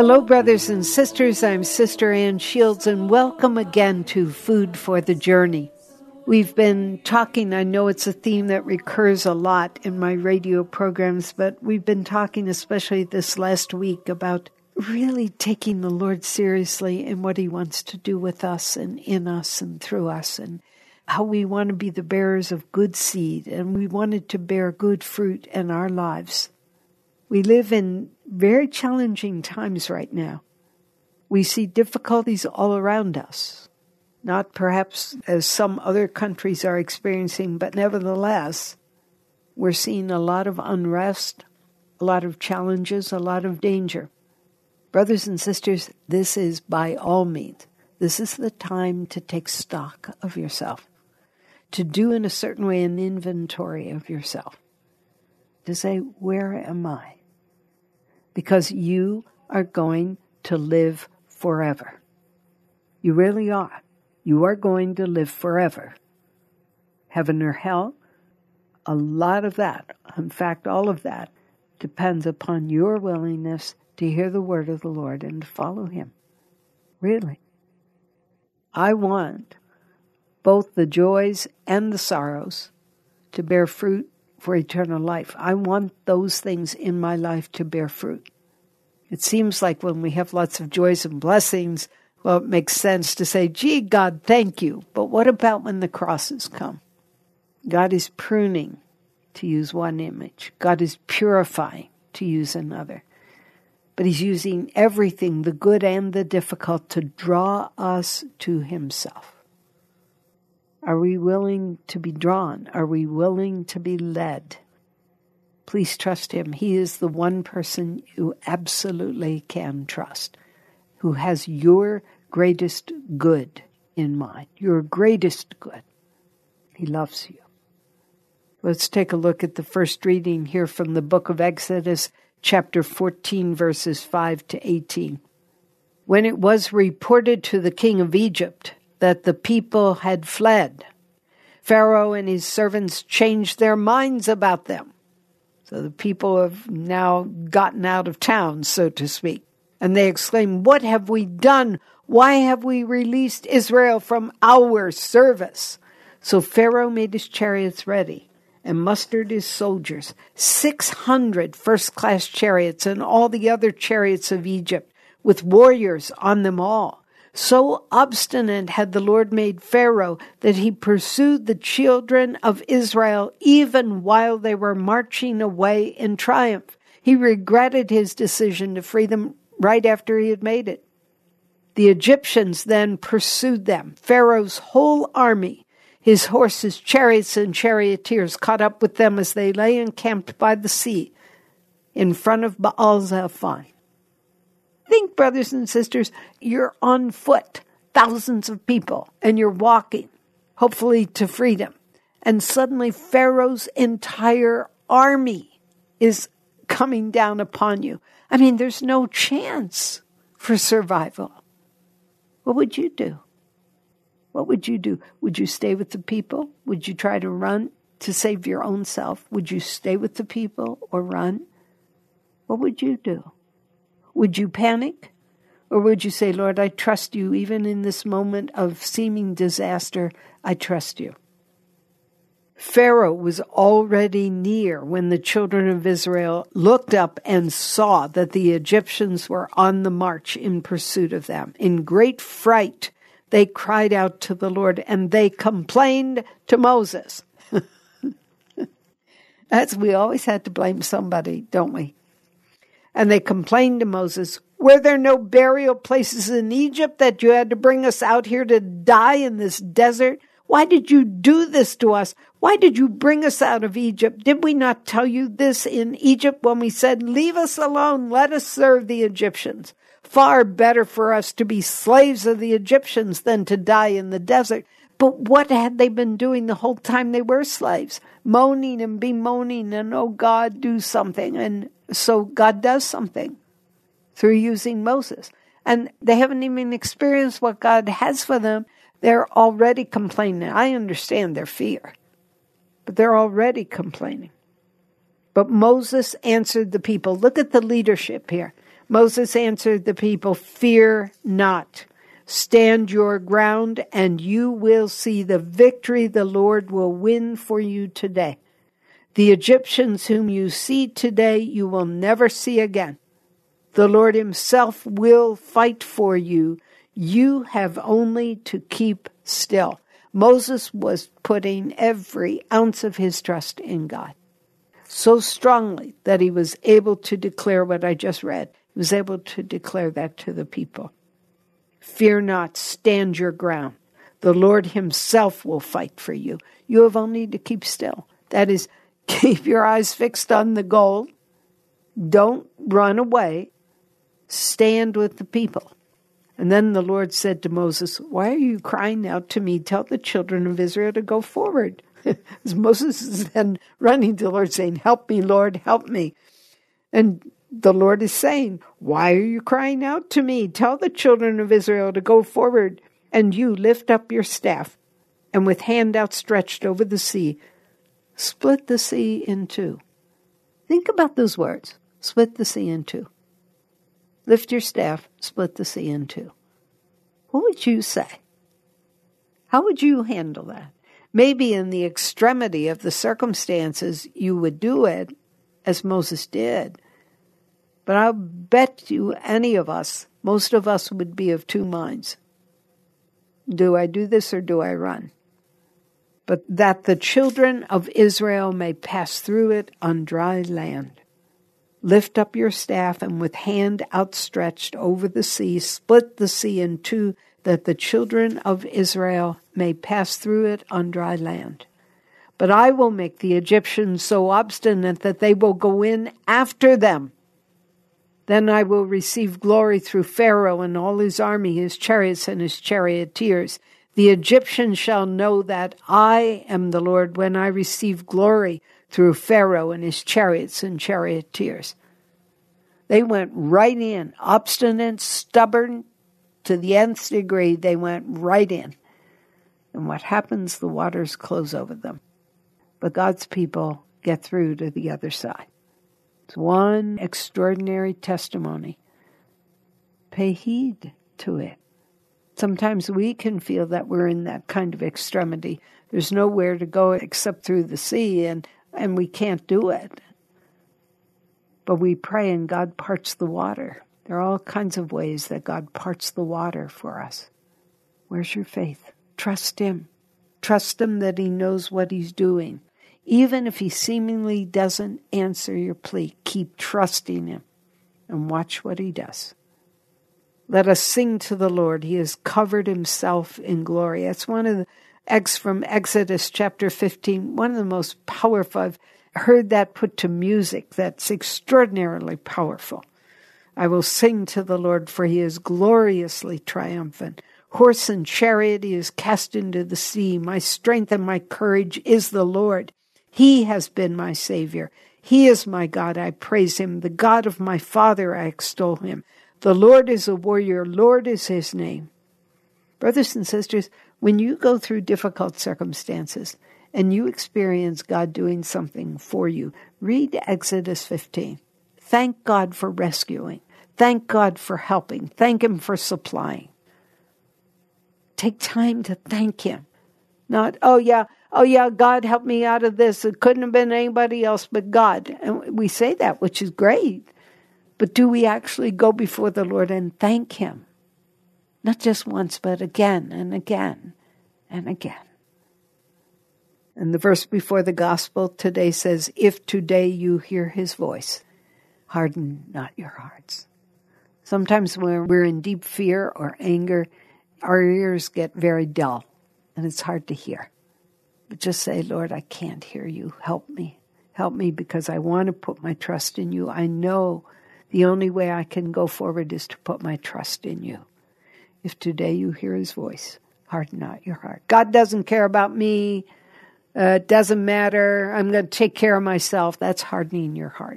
Hello, brothers and sisters. I'm Sister Ann Shields, and welcome again to Food for the Journey. We've been talking, I know it's a theme that recurs a lot in my radio programs, but we've been talking especially this last week about really taking the Lord seriously in what He wants to do with us and in us and through us, and how we want to be the bearers of good seed, and we wanted to bear good fruit in our lives. We live in very challenging times right now. We see difficulties all around us, not perhaps as some other countries are experiencing, but nevertheless, we're seeing a lot of unrest, a lot of challenges, a lot of danger. Brothers and sisters, this is by all means, this is the time to take stock of yourself, to do in a certain way an inventory of yourself, to say, where am I? Because you are going to live forever. You really are. You are going to live forever. Heaven or hell, a lot of that, in fact, all of that, depends upon your willingness to hear the word of the Lord and to follow Him. Really. I want both the joys and the sorrows to bear fruit for eternal life. I want those things in my life to bear fruit. It seems like when we have lots of joys and blessings, well, it makes sense to say, gee, God, thank you. But what about when the crosses come? God is pruning, to use one image. God is purifying, to use another. But He's using everything, the good and the difficult, to draw us to Himself. Are we willing to be drawn? Are we willing to be led? Please trust Him. He is the one person you absolutely can trust, who has your greatest good in mind, your greatest good. He loves you. Let's take a look at the first reading here from the book of Exodus, chapter 14, verses 5 to 18. When it was reported to the king of Egypt that the people had fled, Pharaoh and his servants changed their minds about them. So the people have now gotten out of town, so to speak. And they exclaimed, "What have we done? Why have we released Israel from our service?" So Pharaoh made his chariots ready and mustered his soldiers, 600 first-class chariots and all the other chariots of Egypt, with warriors on them all. So obstinate had the Lord made Pharaoh that he pursued the children of Israel even while they were marching away in triumph. He regretted his decision to free them right after he had made it. The Egyptians then pursued them. Pharaoh's whole army, his horses, chariots, and charioteers caught up with them as they lay encamped by the sea in front of Baal-zephon. Think, brothers and sisters, you're on foot, thousands of people, and you're walking, hopefully to freedom. And suddenly Pharaoh's entire army is coming down upon you. I mean, there's no chance for survival. What would you do? What would you do? Would you stay with the people? Would you try to run to save your own self? Would you stay with the people or run? What would you do? Would you panic? Or would you say, Lord, I trust you, even in this moment of seeming disaster, I trust you. Pharaoh was already near when the children of Israel looked up and saw that the Egyptians were on the march in pursuit of them. In great fright, they cried out to the Lord, and they complained to Moses. We always had to blame somebody, don't we? And they complained to Moses, "Were there no burial places in Egypt that you had to bring us out here to die in this desert? Why did you do this to us? Why did you bring us out of Egypt? Did we not tell you this in Egypt when we said, 'Leave us alone, let us serve the Egyptians'? Far better for us to be slaves of the Egyptians than to die in the desert." But what had they been doing the whole time they were slaves? Moaning and bemoaning and, "Oh God, do something." And so God does something through using Moses. And they haven't even experienced what God has for them. They're already complaining. I understand their fear, but they're already complaining. But Moses answered the people. Look at the leadership here. Moses answered the people, "Fear not. Stand your ground, and you will see the victory the Lord will win for you today. The Egyptians whom you see today, you will never see again. The Lord himself will fight for you. You have only to keep still." Moses was putting every ounce of his trust in God so strongly that he was able to declare what I just read. He was able to declare that to the people. Fear not, stand your ground. The Lord himself will fight for you. You have only to keep still. That is, keep your eyes fixed on the goal. Don't run away. Stand with the people. And then the Lord said to Moses, "Why are you crying out to me? Tell the children of Israel to go forward." As Moses is then running to the Lord saying, "Help me, Lord, help me." And the Lord is saying, "Why are you crying out to me? Tell the children of Israel to go forward, and you lift up your staff, and with hand outstretched over the sea, split the sea in two." Think about those words. Split the sea in two. Lift your staff, split the sea in two. What would you say? How would you handle that? Maybe in the extremity of the circumstances, you would do it as Moses did. But I'll bet you any of us, most of us would be of two minds. Do I do this or do I run? But that the children of Israel may pass through it on dry land. Lift up your staff, and with hand outstretched over the sea, split the sea in two, that the children of Israel may pass through it on dry land. But I will make the Egyptians so obstinate that they will go in after them. Then I will receive glory through Pharaoh and all his army, his chariots and his charioteers. The Egyptians shall know that I am the Lord when I receive glory through Pharaoh and his chariots and charioteers. They went right in, obstinate, stubborn, to the nth degree. They went right in. And what happens? The waters close over them. But God's people get through to the other side. It's one extraordinary testimony. Pay heed to it. Sometimes we can feel that we're in that kind of extremity. There's nowhere to go except through the sea, and we can't do it. But we pray and God parts the water. There are all kinds of ways that God parts the water for us. Where's your faith? Trust him. Trust him that he knows what he's doing. Even if he seemingly doesn't answer your plea, keep trusting him and watch what he does. Let us sing to the Lord. He has covered himself in glory. That's one of the from Exodus chapter 15, one of the most powerful. I've heard that put to music. That's extraordinarily powerful. I will sing to the Lord, for he is gloriously triumphant. Horse and chariot he is cast into the sea. My strength and my courage is the Lord. He has been my Savior. He is my God. I praise him. The God of my father, I extol him. The Lord is a warrior. Lord is his name. Brothers and sisters, when you go through difficult circumstances and you experience God doing something for you, read Exodus 15. Thank God for rescuing. Thank God for helping. Thank him for supplying. Take time to thank him. Not, oh yeah, God helped me out of this. It couldn't have been anybody else but God. And we say that, which is great. But do we actually go before the Lord and thank him? Not just once, but again and again and again. And the verse before the gospel today says, if today you hear his voice, harden not your hearts. Sometimes when we're in deep fear or anger, our ears get very dull and it's hard to hear. But just say, Lord, I can't hear you. Help me. Help me because I want to put my trust in you. I know the only way I can go forward is to put my trust in you. If today you hear his voice, harden not your heart. God doesn't care about me. It doesn't matter. I'm going to take care of myself. That's hardening your heart.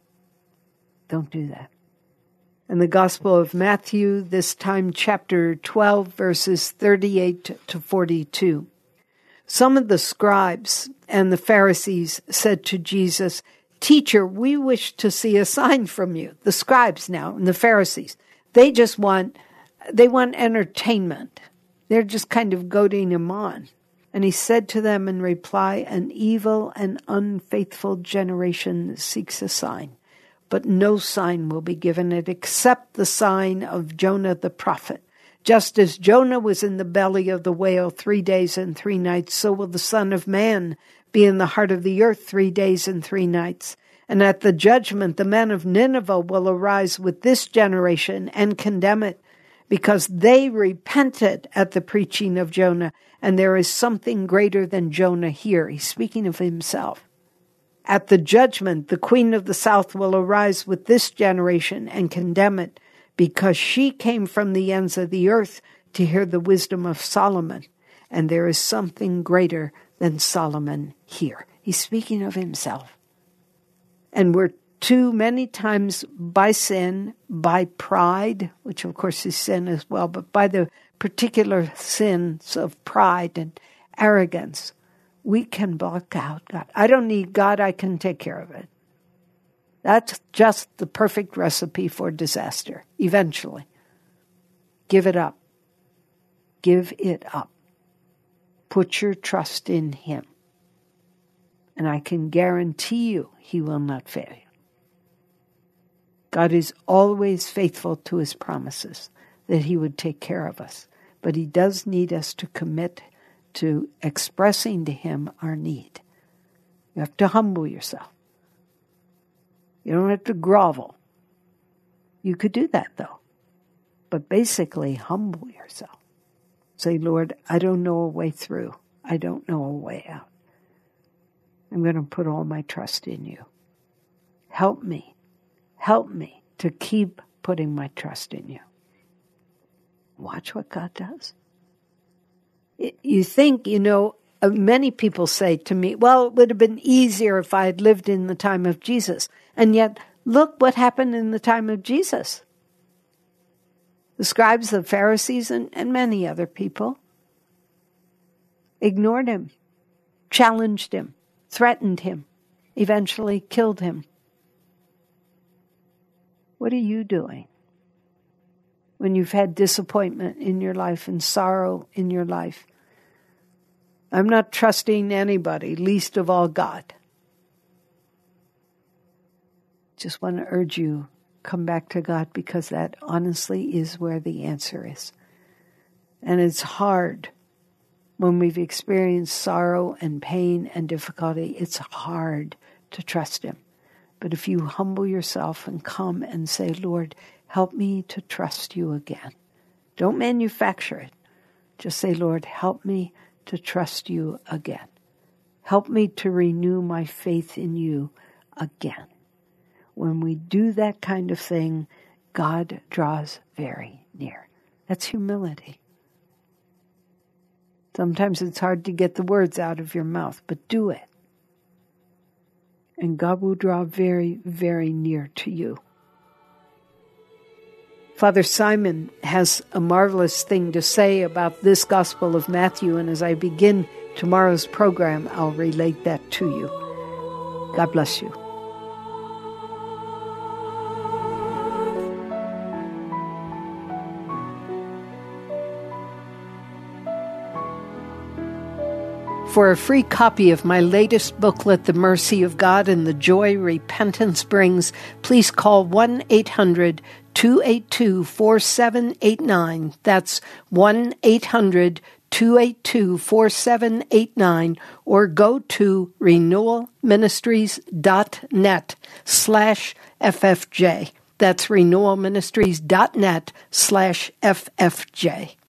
Don't do that. In the Gospel of Matthew, this time chapter 12, verses 38 to 42. Some of the scribes and the Pharisees said to Jesus, "Teacher, we wish to see a sign from you." The scribes now and the Pharisees, they want entertainment. They're just kind of goading him on. And he said to them in reply, "An evil and unfaithful generation seeks a sign, but no sign will be given it except the sign of Jonah the prophet. Just as Jonah was in the belly of the whale 3 days and 3 nights, so will the Son of Man be in the heart of the earth 3 days and 3 nights. And at the judgment, the men of Nineveh will arise with this generation and condemn it, because they repented at the preaching of Jonah, and there is something greater than Jonah here." He's speaking of himself. "At the judgment, the queen of the south will arise with this generation and condemn it, because she came from the ends of the earth to hear the wisdom of Solomon, and there is something greater than Solomon here." He's speaking of himself. And we're too many times by sin, by pride, which of course is sin as well, but by the particular sins of pride and arrogance, we can block out God. I don't need God, I can take care of it. That's just the perfect recipe for disaster, eventually. Give it up. Give it up. Put your trust in Him. And I can guarantee you He will not fail you. God is always faithful to His promises that He would take care of us. But He does need us to commit to expressing to Him our need. You have to humble yourself. You don't have to grovel. You could do that, though. But basically, humble yourself. Say, "Lord, I don't know a way through. I don't know a way out. I'm going to put all my trust in you. Help me. Help me to keep putting my trust in you." Watch what God does. You think, many people say to me, "Well, it would have been easier if I had lived in the time of Jesus." And yet, look what happened in the time of Jesus. The scribes, the Pharisees, and many other people ignored Him, challenged Him, threatened Him, eventually killed Him. What are you doing when you've had disappointment in your life and sorrow in your life? I'm not trusting anybody, least of all God. Just want to urge you, come back to God, because that honestly is where the answer is. And it's hard when we've experienced sorrow and pain and difficulty. It's hard to trust Him. But if you humble yourself and come and say, "Lord, help me to trust you again." Don't manufacture it. Just say, "Lord, help me to trust you again. Help me to renew my faith in you again." When we do that kind of thing, God draws very near. That's humility. Sometimes it's hard to get the words out of your mouth, but do it. And God will draw very, very near to you. Father Simon has a marvelous thing to say about this Gospel of Matthew, and as I begin tomorrow's program, I'll relate that to you. God bless you. For a free copy of my latest booklet, The Mercy of God and the Joy Repentance Brings, please call 1-800-282-4789. That's 1-800-282-4789, or go to renewalministries.net/FFJ. That's renewalministries.net/FFJ.